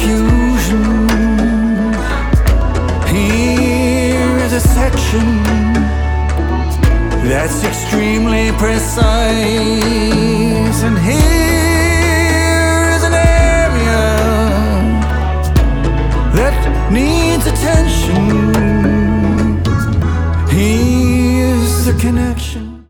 confusion. Here is a section that's extremely precise, and here is an area that needs attention. Here's the connection.